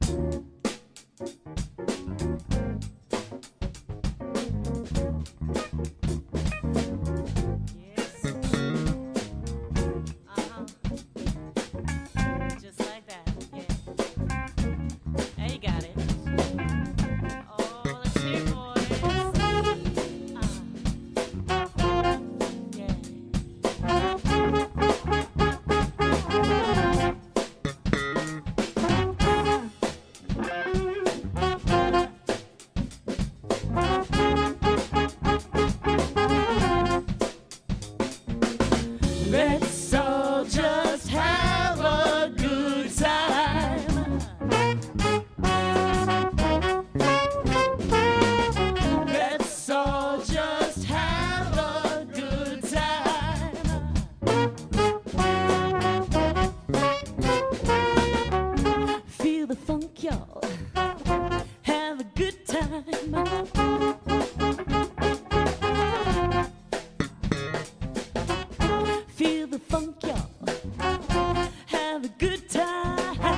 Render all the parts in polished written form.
Just like that, yeah. There you got it. Oh, let's hear it, boys. Yeah. Let's all just have a good time. Let's all just have a good time. Feel the funk, y'all. Have a good time. Feel the funk, y'all. Have a good time.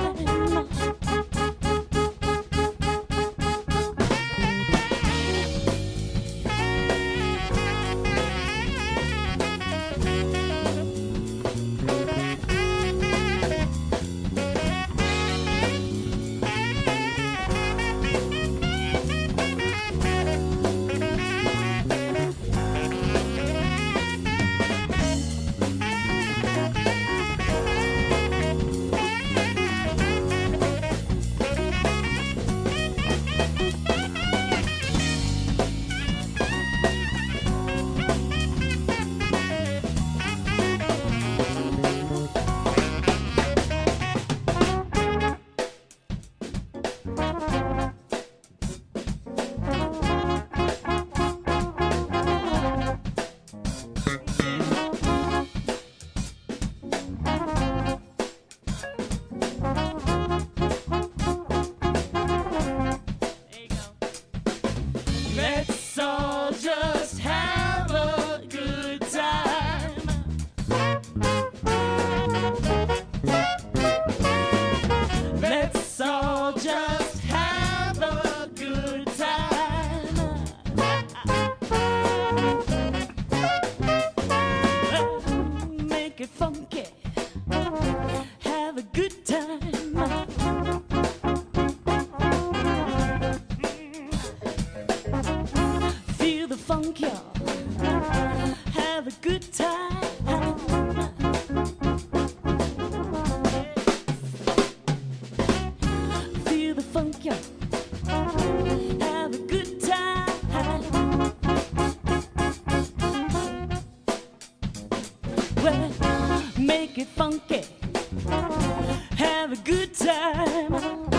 There you go. Let's all just have a good time. Let's all just have a good time. Make it funky. Have a good time. Feel the funk, y'all. Have a good time. Feel the funk, y'all. Have a good time. Well, make it funky. Have a good time.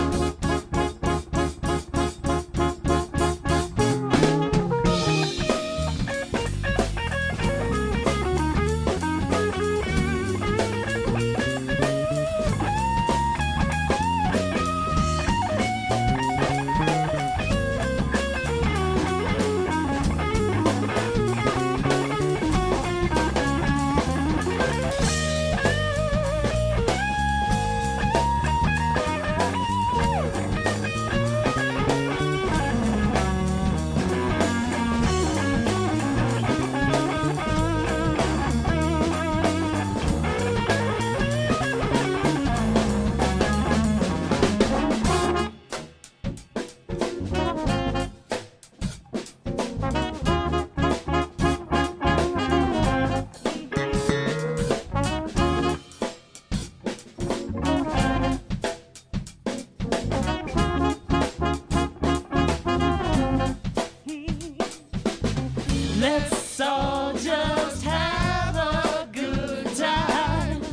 Let's all just have a good time.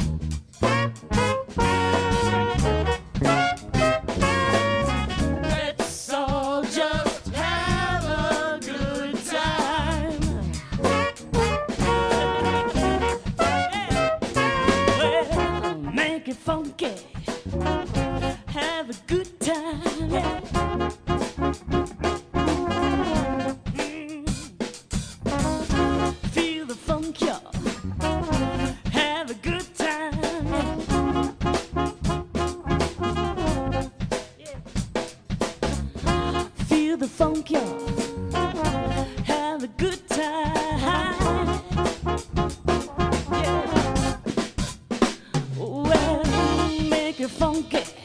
Let's all just have a good time. Well, make it funky. Have a good time. Feel the funk, y'all. Have a good time. Yeah. funk, y'all. Have a good time. Yeah. Well, make it funky.